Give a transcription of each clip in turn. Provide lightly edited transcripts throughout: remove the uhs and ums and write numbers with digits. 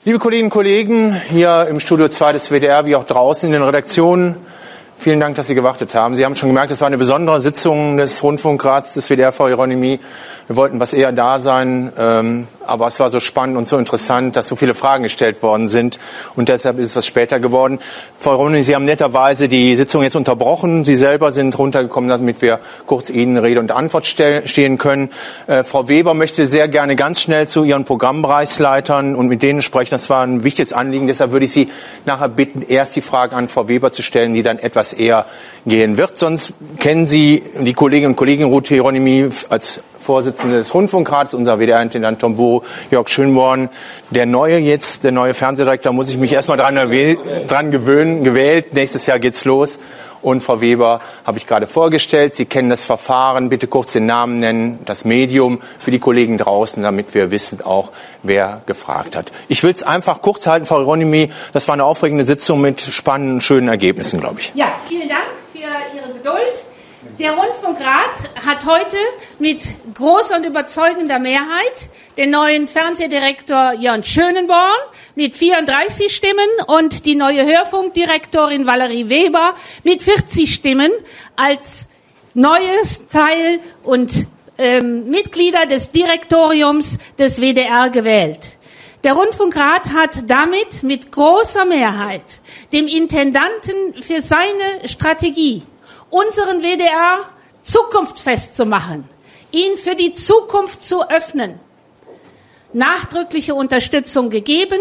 Liebe Kolleginnen und Kollegen, hier im Studio 2 des WDR, wie auch draußen in den Redaktionen, vielen Dank, dass Sie gewartet haben. Sie haben schon gemerkt, es war eine besondere Sitzung des Rundfunkrats des WDR, Frau Hieronymi. Wir wollten was eher da sein, aber es war so spannend und so interessant, dass so viele Fragen gestellt worden sind und deshalb ist es was später geworden. Frau Hieronymi, Sie haben netterweise die Sitzung jetzt unterbrochen. Sie selber sind runtergekommen, damit wir kurz Ihnen Rede und Antwort stehen können. Frau Weber möchte sehr gerne ganz schnell zu Ihren Programmbereichsleitern und mit denen sprechen. Das war ein wichtiges Anliegen, deshalb würde ich Sie nachher bitten, erst die Frage an Frau Weber zu stellen, die dann etwas eher gehen wird. Sonst kennen Sie die Kolleginnen und Kollegen Ruth Hieronymi als Vorsitzende des Rundfunkrats, unser WDR-Intendant Tom Buro, Jörg Schönborn. Der neue Fernsehdirektor, muss ich mich erstmal dran gewöhnen, gewählt. Nächstes Jahr geht's los. Und Frau Weber habe ich gerade vorgestellt. Sie kennen das Verfahren. Bitte kurz den Namen nennen, das Medium für die Kollegen draußen, damit wir wissen auch, wer gefragt hat. Ich will es einfach kurz halten, Frau Hieronymi. Das war eine aufregende Sitzung mit spannenden, schönen Ergebnissen, glaube ich. Ja, vielen Dank für Ihre Geduld. Der Rundfunkrat hat heute mit großer und überzeugender Mehrheit den neuen Fernsehdirektor Jörn Schönborn mit 34 Stimmen und die neue Hörfunkdirektorin Valerie Weber mit 40 Stimmen als neues Teil und Mitglieder des Direktoriums des WDR gewählt. Der Rundfunkrat hat damit mit großer Mehrheit dem Intendanten für seine Strategie, unseren WDR zukunftsfest zu machen, ihn für die Zukunft zu öffnen, nachdrückliche Unterstützung gegeben,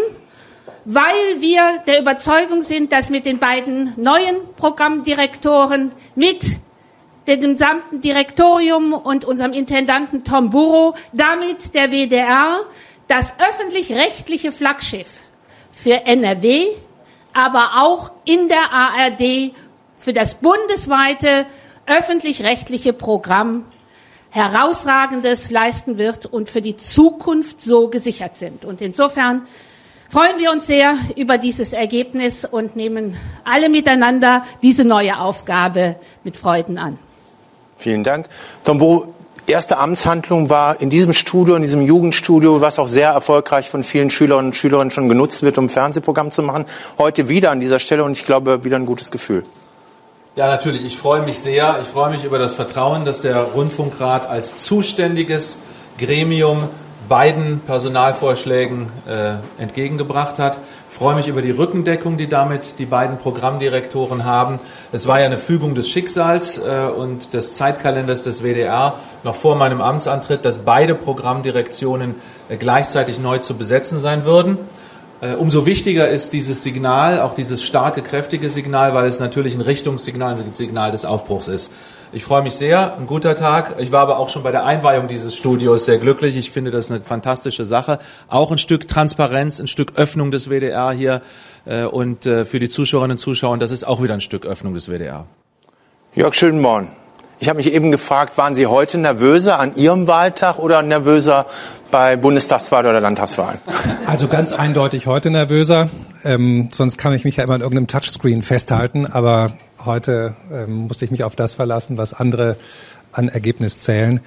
weil wir der Überzeugung sind, dass mit den beiden neuen Programmdirektoren, mit dem gesamten Direktorium und unserem Intendanten Tom Buro, damit der WDR das öffentlich-rechtliche Flaggschiff für NRW, aber auch in der ARD für das bundesweite öffentlich-rechtliche Programm Herausragendes leisten wird und für die Zukunft so gesichert sind. Und insofern freuen wir uns sehr über dieses Ergebnis und nehmen alle miteinander diese neue Aufgabe mit Freuden an. Vielen Dank. Tom Buro, erste Amtshandlung war in diesem Studio, in diesem Jugendstudio, was auch sehr erfolgreich von vielen Schülerinnen und Schülern schon genutzt wird, um ein Fernsehprogramm zu machen. Heute wieder an dieser Stelle und ich glaube, wieder ein gutes Gefühl. Ja, natürlich. Ich freue mich sehr. Ich freue mich über das Vertrauen, das der Rundfunkrat als zuständiges Gremium beiden Personalvorschlägen entgegengebracht hat. Ich freue mich über die Rückendeckung, die damit die beiden Programmdirektoren haben. Es war ja eine Fügung des Schicksals und des Zeitkalenders des WDR noch vor meinem Amtsantritt, dass beide Programmdirektionen gleichzeitig neu zu besetzen sein würden. Umso wichtiger ist dieses Signal, auch dieses starke, kräftige Signal, weil es natürlich ein Richtungssignal, ein Signal des Aufbruchs ist. Ich freue mich sehr, ein guter Tag. Ich war aber auch schon bei der Einweihung dieses Studios sehr glücklich. Ich finde das eine fantastische Sache. Auch ein Stück Transparenz, ein Stück Öffnung des WDR hier und für die Zuschauerinnen und Zuschauer, das ist auch wieder ein Stück Öffnung des WDR. Jörg Schönborn, ich habe mich eben gefragt, waren Sie heute nervöser an Ihrem Wahltag oder nervöser bei Bundestagswahl oder Landtagswahlen? Also ganz eindeutig heute nervöser. Sonst kann ich mich ja immer an irgendeinem Touchscreen festhalten. Aber heute musste ich mich auf das verlassen, was andere an Ergebnis zählen.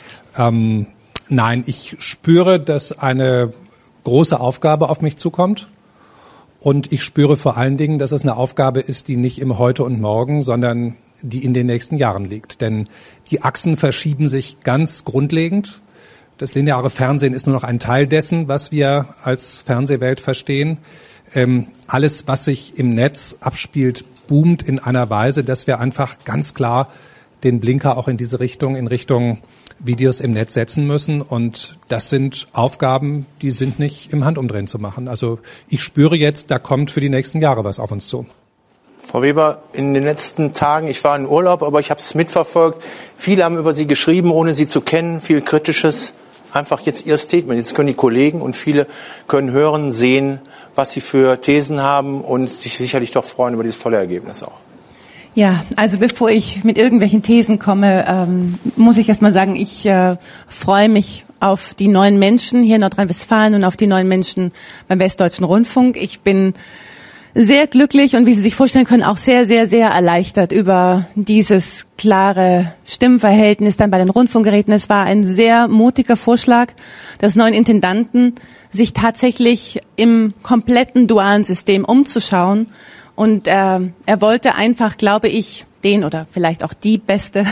Nein, ich spüre, dass eine große Aufgabe auf mich zukommt. Und ich spüre vor allen Dingen, dass es eine Aufgabe ist, die nicht im Heute und Morgen, sondern die in den nächsten Jahren liegt. Denn die Achsen verschieben sich ganz grundlegend. Das lineare Fernsehen ist nur noch ein Teil dessen, was wir als Fernsehwelt verstehen. Alles, was sich im Netz abspielt, boomt in einer Weise, dass wir einfach ganz klar den Blinker auch in diese Richtung, in Richtung Videos im Netz setzen müssen. Und das sind Aufgaben, die sind nicht im Handumdrehen zu machen. Also ich spüre jetzt, da kommt für die nächsten Jahre was auf uns zu. Frau Weber, in den letzten Tagen, ich war in Urlaub, aber ich habe es mitverfolgt. Viele haben über Sie geschrieben, ohne Sie zu kennen, viel Kritisches. Einfach jetzt Ihr Statement. Jetzt können die Kollegen und viele können hören, sehen, was Sie für Thesen haben und sich sicherlich doch freuen über dieses tolle Ergebnis auch. Ja, also bevor ich mit irgendwelchen Thesen komme, muss ich erst mal sagen, ich freue mich auf die neuen Menschen hier in Nordrhein-Westfalen und auf die neuen Menschen beim Westdeutschen Rundfunk. Ich bin sehr glücklich und wie Sie sich vorstellen können, auch sehr, sehr, sehr erleichtert über dieses klare Stimmverhältnis dann bei den Rundfunkgeräten. Es war ein sehr mutiger Vorschlag des neuen Intendanten, sich tatsächlich im kompletten dualen System umzuschauen. Und er wollte einfach, glaube ich, den oder vielleicht auch die Beste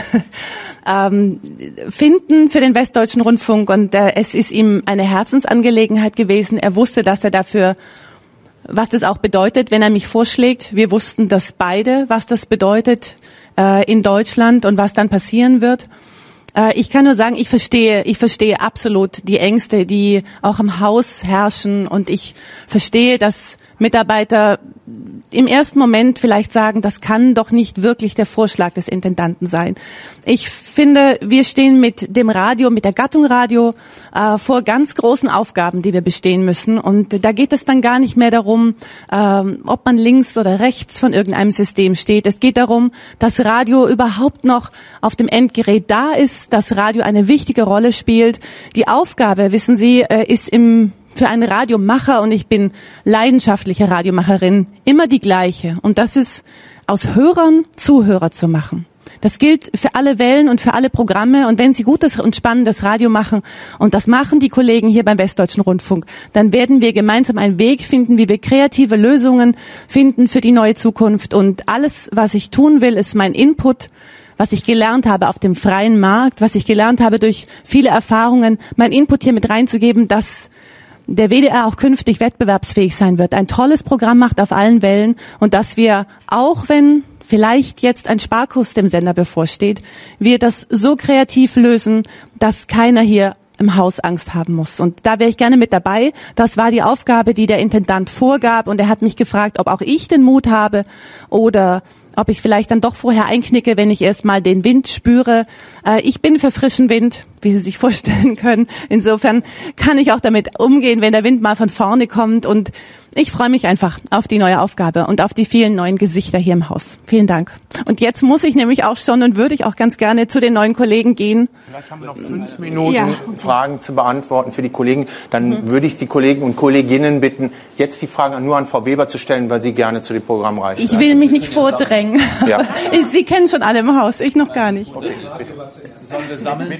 finden für den Westdeutschen Rundfunk. Und es ist ihm eine Herzensangelegenheit gewesen. Er wusste, dass er dafür, was das auch bedeutet, wenn er mich vorschlägt. Wir wussten das beide, was das bedeutet in Deutschland und was dann passieren wird. Ich kann nur sagen, ich verstehe absolut die Ängste, die auch im Haus herrschen, und ich verstehe, dass Mitarbeiter im ersten Moment vielleicht sagen, das kann doch nicht wirklich der Vorschlag des Intendanten sein. Ich finde, wir stehen mit dem Radio, mit der Gattung Radio vor ganz großen Aufgaben, die wir bestehen müssen. Und da geht es dann gar nicht mehr darum, ob man links oder rechts von irgendeinem System steht. Es geht darum, dass Radio überhaupt noch auf dem Endgerät da ist, dass Radio eine wichtige Rolle spielt. Die Aufgabe, wissen Sie, ist für einen Radiomacher, und ich bin leidenschaftliche Radiomacherin, immer die gleiche. Und das ist, aus Hörern Zuhörer zu machen. Das gilt für alle Wellen und für alle Programme. Und wenn Sie gutes und spannendes Radio machen, und das machen die Kollegen hier beim Westdeutschen Rundfunk, dann werden wir gemeinsam einen Weg finden, wie wir kreative Lösungen finden für die neue Zukunft. Und alles, was ich tun will, ist mein Input, was ich gelernt habe auf dem freien Markt, was ich gelernt habe durch viele Erfahrungen, mein Input hier mit reinzugeben, dass der WDR auch künftig wettbewerbsfähig sein wird, ein tolles Programm macht auf allen Wellen, und dass wir, auch wenn vielleicht jetzt ein Sparkurs dem Sender bevorsteht, wir das so kreativ lösen, dass keiner hier im Haus Angst haben muss. Und da wäre ich gerne mit dabei. Das war die Aufgabe, die der Intendant vorgab, und er hat mich gefragt, ob auch ich den Mut habe oder ob ich vielleicht dann doch vorher einknicke, wenn ich erst mal den Wind spüre. Ich bin für frischen Wind, wie Sie sich vorstellen können. Insofern kann ich auch damit umgehen, wenn der Wind mal von vorne kommt. Und ich freue mich einfach auf die neue Aufgabe und auf die vielen neuen Gesichter hier im Haus. Vielen Dank. Und jetzt muss ich nämlich auch schon und würde ich auch ganz gerne zu den neuen Kollegen gehen. Vielleicht haben wir noch 5 Minuten, Fragen zu beantworten für die Kollegen. Dann würde ich die Kollegen und Kolleginnen bitten, jetzt die Fragen nur an Frau Weber zu stellen, weil sie gerne zu dem Programm reist. Ich will mich nicht vordrängen. Ja. Sie kennen schon alle im Haus, ich noch gar nicht. Okay, bitte. Sollen wir sammeln?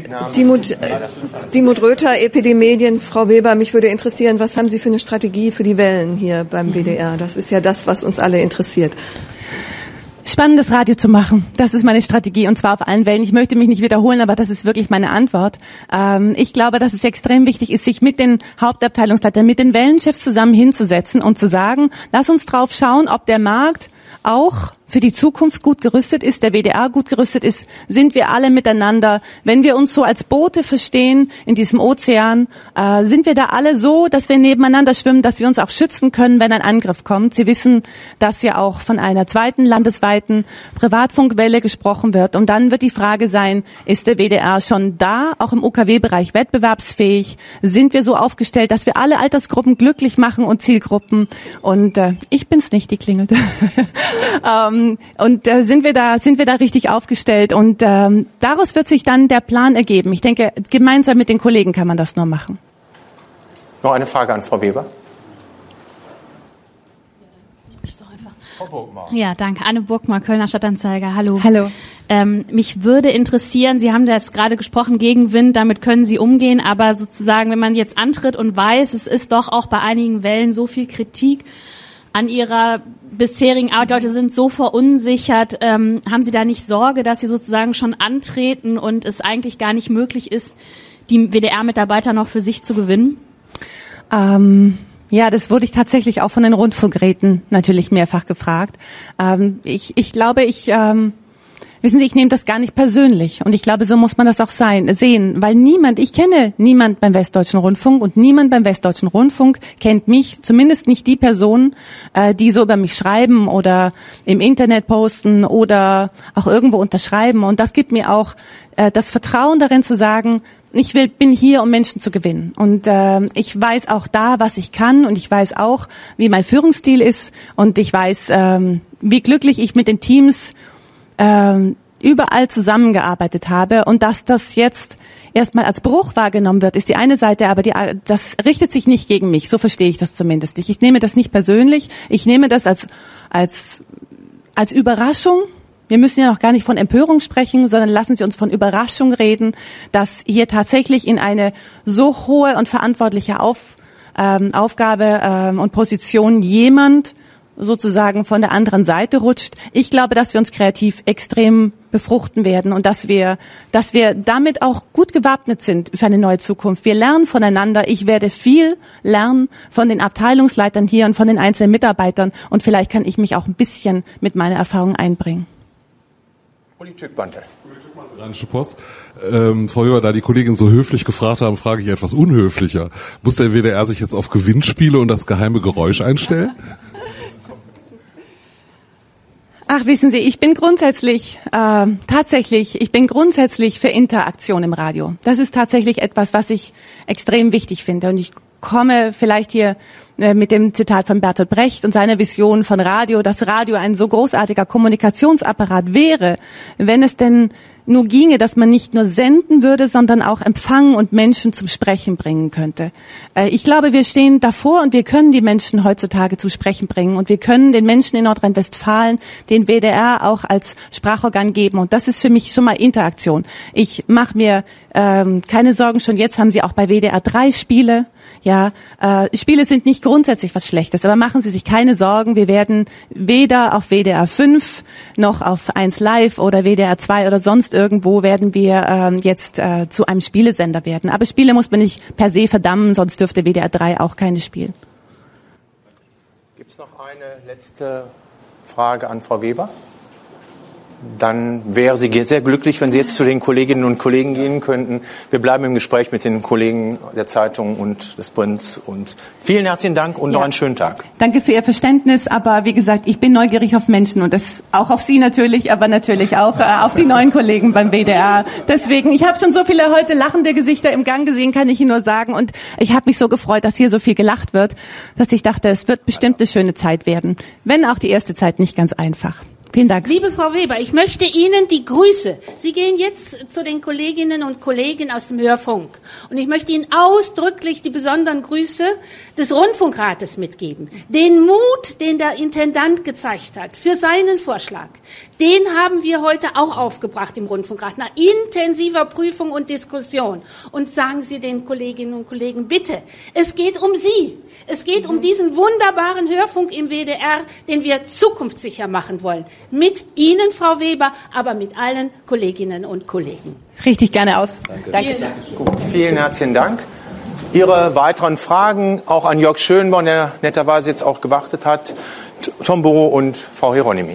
Dimut Röther, EPD Medien. Frau Weber, mich würde interessieren, was haben Sie für eine Strategie für die Wellen hier beim WDR? Das ist ja das, was uns alle interessiert. Spannendes Radio zu machen, das ist meine Strategie, und zwar auf allen Wellen. Ich möchte mich nicht wiederholen, aber das ist wirklich meine Antwort. Ich glaube, dass es extrem wichtig ist, sich mit den Hauptabteilungsleitern, mit den Wellenchefs zusammen hinzusetzen und zu sagen, lass uns drauf schauen, ob der Markt auch für die Zukunft gut gerüstet ist, der WDR gut gerüstet ist, sind wir alle miteinander. Wenn wir uns so als Boote verstehen in diesem Ozean, sind wir da alle so, dass wir nebeneinander schwimmen, dass wir uns auch schützen können, wenn ein Angriff kommt. Sie wissen, dass ja auch von einer zweiten landesweiten Privatfunkwelle gesprochen wird. Und dann wird die Frage sein, ist der WDR schon da, auch im UKW-Bereich wettbewerbsfähig? Sind wir so aufgestellt, dass wir alle Altersgruppen glücklich machen und Zielgruppen? Und ich bin's nicht, die klingelt. Sind wir da richtig aufgestellt, und daraus wird sich dann der Plan ergeben. Ich denke, gemeinsam mit den Kollegen kann man das nur machen. Noch eine Frage an Frau Weber. Ja, danke. Anne Burgmar, Kölner Stadtanzeiger. Hallo. Hallo. Mich würde interessieren, Sie haben das gerade gesprochen, Gegenwind, damit können Sie umgehen, aber sozusagen, wenn man jetzt antritt und weiß, es ist doch auch bei einigen Wellen so viel Kritik an Ihrer bisherigen Arbeit, Leute sind so verunsichert, haben Sie da nicht Sorge, dass Sie sozusagen schon antreten und es eigentlich gar nicht möglich ist, die WDR-Mitarbeiter noch für sich zu gewinnen? Ja, das wurde ich tatsächlich auch von den Rundfunkräten natürlich mehrfach gefragt. Ich glaube, wissen Sie, ich nehme das gar nicht persönlich, und ich glaube, so muss man das auch sehen, weil ich kenne niemand beim Westdeutschen Rundfunk, und niemand beim Westdeutschen Rundfunk kennt mich, zumindest nicht die Personen, die so über mich schreiben oder im Internet posten oder auch irgendwo unterschreiben, und das gibt mir auch das Vertrauen darin zu sagen, bin hier, um Menschen zu gewinnen, und ich weiß auch da, was ich kann, und ich weiß auch, wie mein Führungsstil ist, und ich weiß, wie glücklich ich mit den Teams überall zusammengearbeitet habe, und dass das jetzt erstmal als Bruch wahrgenommen wird, ist die eine Seite, aber das richtet sich nicht gegen mich, so verstehe ich das zumindest. Ich nehme das nicht persönlich, ich nehme das als Überraschung. Wir müssen ja noch gar nicht von Empörung sprechen, sondern lassen Sie uns von Überraschung reden, dass hier tatsächlich in eine so hohe und verantwortliche Aufgabe und Position jemand sozusagen von der anderen Seite rutscht. Ich glaube, dass wir uns kreativ extrem befruchten werden und dass wir damit auch gut gewappnet sind für eine neue Zukunft. Wir lernen voneinander. Ich werde viel lernen von den Abteilungsleitern hier und von den einzelnen Mitarbeitern und vielleicht kann ich mich auch ein bisschen mit meiner Erfahrung einbringen. Uli Tschückmantel. Rheinische Post. Frau Weber, da die Kollegin so höflich gefragt haben, frage ich etwas unhöflicher. Muss der WDR sich jetzt auf Gewinnspiele und das geheime Geräusch einstellen? Ach, wissen Sie, ich bin grundsätzlich für Interaktion im Radio. Das ist tatsächlich etwas, was ich extrem wichtig finde. Und ich komme vielleicht hier mit dem Zitat von Bertolt Brecht und seiner Vision von Radio, dass Radio ein so großartiger Kommunikationsapparat wäre, wenn es denn nur ginge, dass man nicht nur senden würde, sondern auch empfangen und Menschen zum Sprechen bringen könnte. Ich glaube, wir stehen davor und wir können die Menschen heutzutage zum Sprechen bringen und wir können den Menschen in Nordrhein-Westfalen den WDR auch als Sprachorgan geben und das ist für mich schon mal Interaktion. Ich mache mir keine Sorgen, schon jetzt haben Sie auch bei WDR 3 Spiele. Ja, Spiele sind nicht grundsätzlich was Schlechtes, aber machen Sie sich keine Sorgen, wir werden weder auf WDR 5 noch auf 1 Live oder WDR 2 oder sonst irgendwo werden wir jetzt zu einem Spielesender werden. Aber Spiele muss man nicht per se verdammen, sonst dürfte WDR 3 auch keine spielen. Gibt es noch eine letzte Frage an Frau Weber? Dann wäre sie sehr glücklich, wenn Sie jetzt zu den Kolleginnen und Kollegen gehen könnten. Wir bleiben im Gespräch mit den Kollegen der Zeitung und des Prints. Und vielen herzlichen Dank und noch einen schönen Tag. Danke für Ihr Verständnis, aber wie gesagt, ich bin neugierig auf Menschen und das auch auf Sie natürlich, aber natürlich auch auf die neuen Kollegen beim WDR. Deswegen, ich habe schon so viele heute lachende Gesichter im Gang gesehen, kann ich Ihnen nur sagen. Und ich habe mich so gefreut, dass hier so viel gelacht wird, dass ich dachte, es wird bestimmt eine schöne Zeit werden. Wenn auch die erste Zeit nicht ganz einfach. Vielen Dank. Liebe Frau Weber, ich möchte Ihnen die Grüße. Sie gehen jetzt zu den Kolleginnen und Kollegen aus dem Hörfunk. Und ich möchte Ihnen ausdrücklich die besonderen Grüße des Rundfunkrates mitgeben. Den Mut, den der Intendant gezeigt hat für seinen Vorschlag, den haben wir heute auch aufgebracht im Rundfunkrat, nach intensiver Prüfung und Diskussion. Und sagen Sie den Kolleginnen und Kollegen, bitte, es geht um Sie. Es geht um diesen wunderbaren Hörfunk im WDR, den wir zukunftssicher machen wollen. Mit Ihnen, Frau Weber, aber mit allen Kolleginnen und Kollegen. Richtig gerne aus. Danke. Gut, vielen herzlichen Dank. Ihre weiteren Fragen auch an Jörg Schönborn, der netterweise jetzt auch gewartet hat, Tom Burrow und Frau Hieronymi.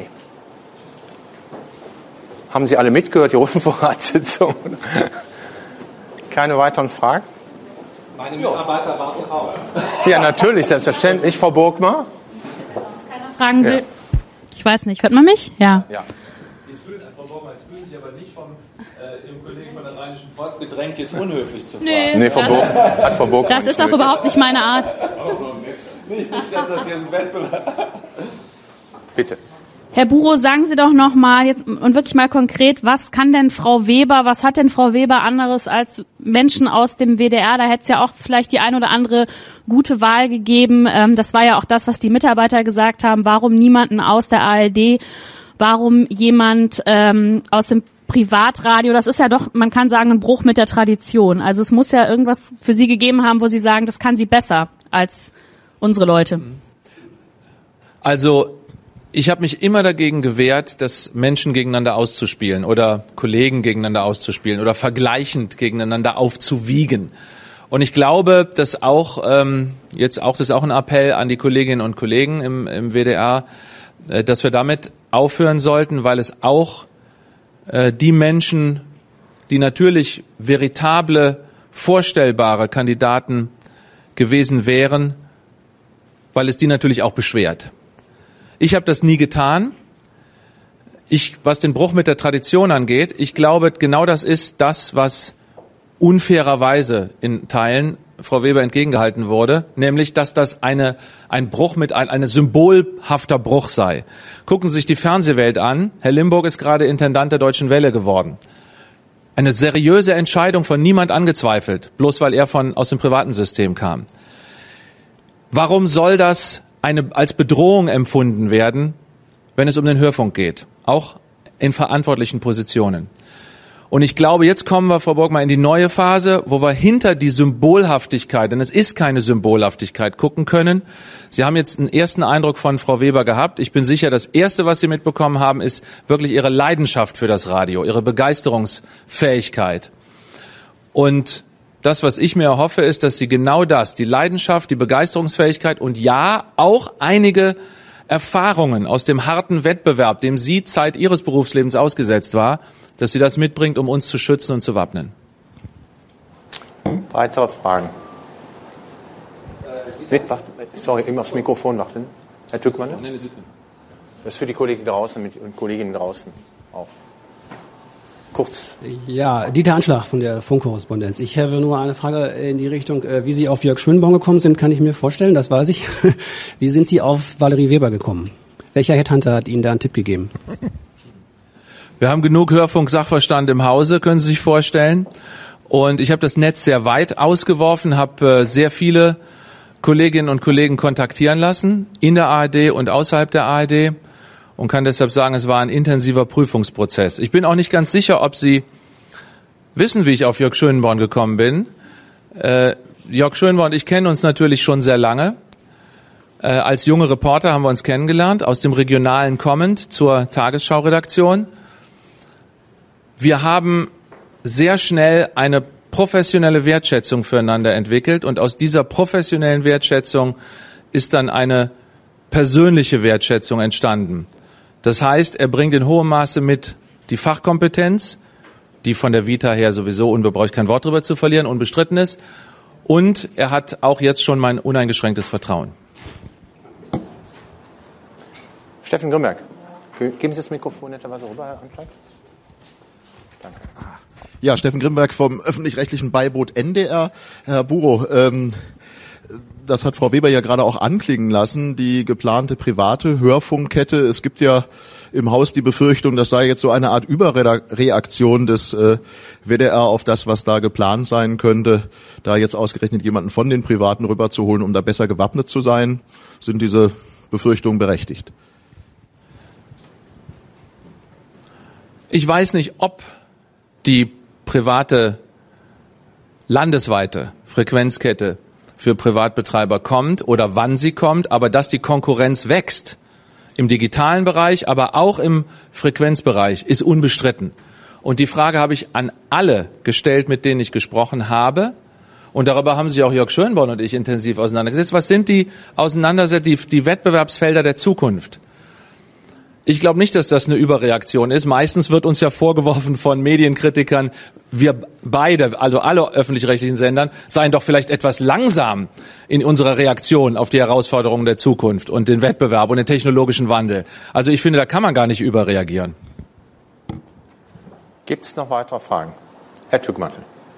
Haben Sie alle mitgehört, die Rundfunkratssitzung? Keine weiteren Fragen? Meine Mitarbeiter warten drauf. Ja, natürlich, selbstverständlich. Frau Burgmar? Fragen will. Ja. Ich weiß nicht, hört man mich? Ja. Frau Burgmar, jetzt fühlen Sie sich aber nicht vom Ihrem Kollegen von der Rheinischen Post gedrängt, jetzt unhöflich zu fragen. Nee, Frau Burgmar. Das ist auch überhaupt nicht meine Art. Nicht, dass das hier ein Wettbewerb. Bitte. Herr Burrow, sagen Sie doch noch mal jetzt und wirklich mal konkret, was hat denn Frau Weber anderes als Menschen aus dem WDR? Da hätte es ja auch vielleicht die ein oder andere gute Wahl gegeben. Das war ja auch das, was die Mitarbeiter gesagt haben. Warum niemanden aus der ARD? Warum jemand aus dem Privatradio? Das ist ja doch, man kann sagen, ein Bruch mit der Tradition. Also es muss ja irgendwas für Sie gegeben haben, wo Sie sagen, das kann sie besser als unsere Leute. Also ich habe mich immer dagegen gewehrt, das Menschen gegeneinander auszuspielen oder Kollegen gegeneinander auszuspielen oder vergleichend gegeneinander aufzuwiegen. Und ich glaube, dass auch das ist auch ein Appell an die Kolleginnen und Kollegen im WDR, dass wir damit aufhören sollten, weil es auch die Menschen, die natürlich veritable, vorstellbare Kandidaten gewesen wären, weil es die natürlich auch beschwert. Ich habe das nie getan. Was den Bruch mit der Tradition angeht, ich glaube, genau das ist das, was unfairerweise in Teilen Frau Weber entgegengehalten wurde, nämlich, dass das ein Bruch ein symbolhafter Bruch sei. Gucken Sie sich die Fernsehwelt an. Herr Limburg ist gerade Intendant der Deutschen Welle geworden. Eine seriöse Entscheidung, von niemand angezweifelt, bloß weil er aus dem privaten System kam. Warum soll das als Bedrohung empfunden werden, wenn es um den Hörfunk geht, auch in verantwortlichen Positionen? Und ich glaube, jetzt kommen wir, Frau Borgmann, in die neue Phase, wo wir hinter die Symbolhaftigkeit, denn es ist keine Symbolhaftigkeit, gucken können. Sie haben jetzt einen ersten Eindruck von Frau Weber gehabt. Ich bin sicher, das Erste, was Sie mitbekommen haben, ist wirklich Ihre Leidenschaft für das Radio, Ihre Begeisterungsfähigkeit. Und das, was ich mir erhoffe, ist, dass Sie genau das, die Leidenschaft, die Begeisterungsfähigkeit und ja, auch einige Erfahrungen aus dem harten Wettbewerb, dem Sie Zeit Ihres Berufslebens ausgesetzt war, dass sie das mitbringt, um uns zu schützen und zu wappnen. Weitere Fragen? Sorry, eben aufs Mikrofon warten. Herr Tückmann? Das ist für die Kollegen draußen und Kolleginnen draußen auch. Kurz. Ja, Dieter Anschlag von der Funkkorrespondenz. Ich habe nur eine Frage in die Richtung, wie Sie auf Jörg Schönborn gekommen sind, kann ich mir vorstellen, das weiß ich. Wie sind Sie auf Valerie Weber gekommen? Welcher Headhunter hat Ihnen da einen Tipp gegeben? Wir haben genug Hörfunk-Sachverstand im Hause, können Sie sich vorstellen. Und ich habe das Netz sehr weit ausgeworfen, habe sehr viele Kolleginnen und Kollegen kontaktieren lassen, in der ARD und außerhalb der ARD. Und kann deshalb sagen, es war ein intensiver Prüfungsprozess. Ich bin auch nicht ganz sicher, ob Sie wissen, wie ich auf Jörg Schönborn gekommen bin. Jörg Schönborn und ich kennen uns natürlich schon sehr lange. Als junge Reporter haben wir uns kennengelernt, aus dem regionalen kommend zur Tagesschau-Redaktion. Wir haben sehr schnell eine professionelle Wertschätzung füreinander entwickelt und aus dieser professionellen Wertschätzung ist dann eine persönliche Wertschätzung entstanden. Das heißt, er bringt in hohem Maße mit die Fachkompetenz, die von der Vita her sowieso, brauche ich kein Wort drüber zu verlieren, unbestritten ist. Und er hat auch jetzt schon mein uneingeschränktes Vertrauen. Steffen Grimberg, geben Sie das Mikrofon netterweise rüber, Herr Anschlag? Danke. Ja, Steffen Grimberg vom öffentlich-rechtlichen Beiboot NDR. Herr Buro, das hat Frau Weber ja gerade auch anklingen lassen, die geplante private Hörfunkkette. Es gibt ja im Haus die Befürchtung, das sei jetzt so eine Art Überreaktion des WDR auf das, was da geplant sein könnte, da jetzt ausgerechnet jemanden von den Privaten rüberzuholen, um da besser gewappnet zu sein. Sind diese Befürchtungen berechtigt? Ich weiß nicht, ob die private landesweite Frequenzkette für Privatbetreiber kommt oder wann sie kommt, aber dass die Konkurrenz wächst im digitalen Bereich, aber auch im Frequenzbereich, ist unbestritten. Und die Frage habe ich an alle gestellt, mit denen ich gesprochen habe. Und darüber haben sich auch Jörg Schönborn und ich intensiv auseinandergesetzt. Was sind die die Wettbewerbsfelder der Zukunft? Ich glaube nicht, dass das eine Überreaktion ist. Meistens wird uns ja vorgeworfen von Medienkritikern, wir beide, also alle öffentlich-rechtlichen Sendern, seien doch vielleicht etwas langsam in unserer Reaktion auf die Herausforderungen der Zukunft und den Wettbewerb und den technologischen Wandel. Also ich finde, da kann man gar nicht überreagieren. Gibt es noch weitere Fragen? Herr Tückmantel.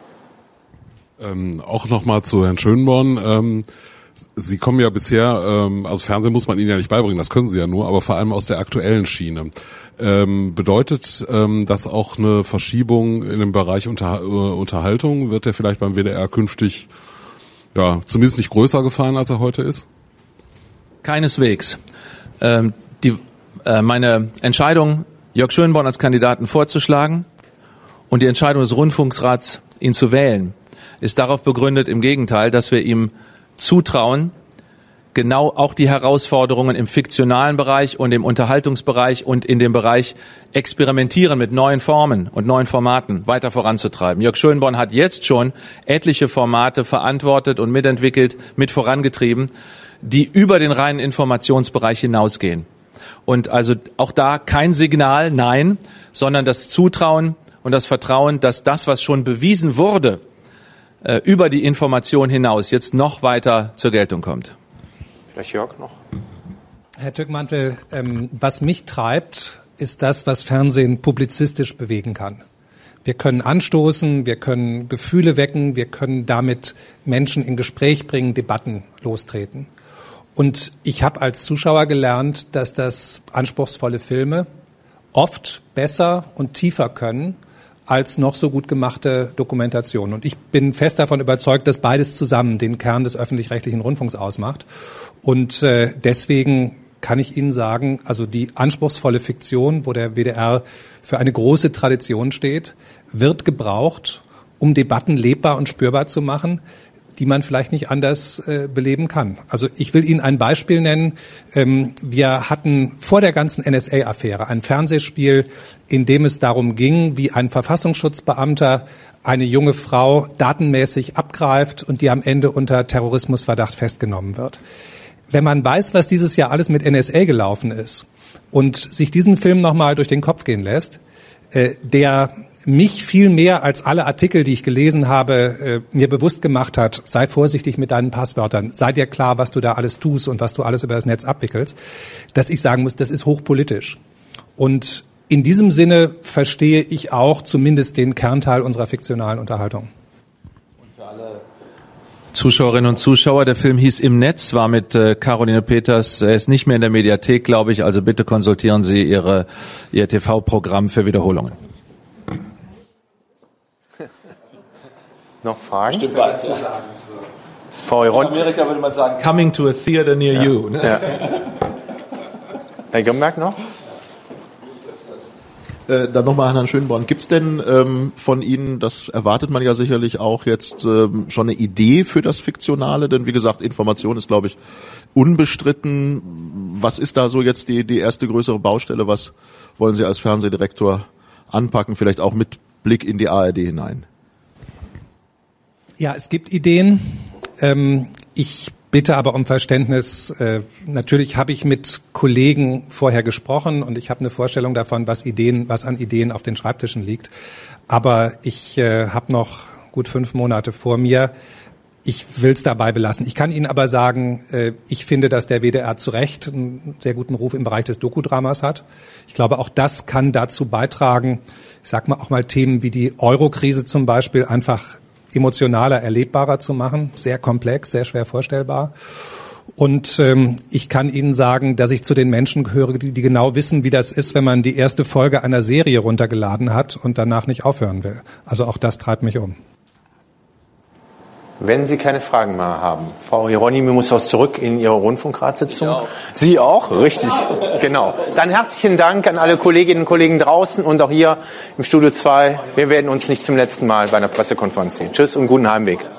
Auch nochmal zu Herrn Schönborn. Sie kommen ja bisher, also Fernsehen muss man Ihnen ja nicht beibringen, das können Sie ja nur, aber vor allem aus der aktuellen Schiene. Bedeutet das auch eine Verschiebung in dem Bereich Unterhaltung? Wird der vielleicht beim WDR künftig ja zumindest nicht größer gefallen, als er heute ist? Keineswegs. Meine Entscheidung, Jörg Schönborn als Kandidaten vorzuschlagen und die Entscheidung des Rundfunksrats, ihn zu wählen, ist darauf begründet, im Gegenteil, dass wir ihm zutrauen, genau auch die Herausforderungen im fiktionalen Bereich und im Unterhaltungsbereich und in dem Bereich Experimentieren mit neuen Formen und neuen Formaten weiter voranzutreiben. Jörg Schönborn hat jetzt schon etliche Formate verantwortet und mitentwickelt, mit vorangetrieben, die über den reinen Informationsbereich hinausgehen. Und also auch da kein Signal, nein, sondern das Zutrauen und das Vertrauen, dass das, was schon bewiesen wurde, über die Information hinaus jetzt noch weiter zur Geltung kommt. Vielleicht Jörg noch? Herr Tückmantel, was mich treibt, ist das, was Fernsehen publizistisch bewegen kann. Wir können anstoßen, wir können Gefühle wecken, wir können damit Menschen in Gespräch bringen, Debatten lostreten. Und ich habe als Zuschauer gelernt, dass das anspruchsvolle Filme oft besser und tiefer können als noch so gut gemachte Dokumentation. Und ich bin fest davon überzeugt, dass beides zusammen den Kern des öffentlich-rechtlichen Rundfunks ausmacht. Und deswegen kann ich Ihnen sagen, also die anspruchsvolle Fiktion, wo der WDR für eine große Tradition steht, wird gebraucht, um Debatten lebbar und spürbar zu machen, die man vielleicht nicht anders beleben kann. Also ich will Ihnen ein Beispiel nennen. Wir hatten vor der ganzen NSA-Affäre ein Fernsehspiel, in dem es darum ging, wie ein Verfassungsschutzbeamter eine junge Frau datenmäßig abgreift und die am Ende unter Terrorismusverdacht festgenommen wird. Wenn man weiß, was dieses Jahr alles mit NSA gelaufen ist und sich diesen Film nochmal durch den Kopf gehen lässt, der mich viel mehr als alle Artikel, die ich gelesen habe, mir bewusst gemacht hat, sei vorsichtig mit deinen Passwörtern, sei dir klar, was du da alles tust und was du alles über das Netz abwickelst, dass ich sagen muss, das ist hochpolitisch. Und in diesem Sinne verstehe ich auch zumindest den Kernteil unserer fiktionalen Unterhaltung. Zuschauerinnen und Zuschauer, der Film hieß Im Netz, war mit Caroline Peters, er ist nicht mehr in der Mediathek, glaube ich, also bitte konsultieren Sie Ihr TV-Programm für Wiederholungen. Noch Fragen? Stimmt, war zu sagen. Frau Iron. In Amerika würde man sagen, coming to a theater near you. Ne? Ja. Herr Grimberg noch? Dann nochmal an Herrn Schönborn. Gibt es denn von Ihnen, das erwartet man ja sicherlich auch jetzt, schon eine Idee für das Fiktionale? Denn wie gesagt, Information ist, glaube ich, unbestritten. Was ist da so jetzt die erste größere Baustelle? Was wollen Sie als Fernsehdirektor anpacken? Vielleicht auch mit Blick in die ARD hinein. Ja, es gibt Ideen. Ich bitte aber um Verständnis. Natürlich habe ich mit Kollegen vorher gesprochen und ich habe eine Vorstellung davon, was an Ideen auf den Schreibtischen liegt. Aber ich habe noch gut 5 Monate vor mir. Ich will es dabei belassen. Ich kann Ihnen aber sagen, ich finde, dass der WDR zu Recht einen sehr guten Ruf im Bereich des Dokudramas hat. Ich glaube, auch das kann dazu beitragen, ich sag mal auch mal Themen wie die Euro-Krise zum Beispiel einfach emotionaler, erlebbarer zu machen. Sehr komplex, sehr schwer vorstellbar. Und ich kann Ihnen sagen, dass ich zu den Menschen gehöre, die genau wissen, wie das ist, wenn man die erste Folge einer Serie runtergeladen hat und danach nicht aufhören will. Also auch das treibt mich um. Wenn Sie keine Fragen mehr haben, Frau Hieronymi muss auch zurück in Ihre Rundfunkratssitzung. Auch. Sie auch? Richtig, genau. Dann herzlichen Dank an alle Kolleginnen und Kollegen draußen und auch hier im Studio 2. Wir werden uns nicht zum letzten Mal bei einer Pressekonferenz sehen. Tschüss und guten Heimweg.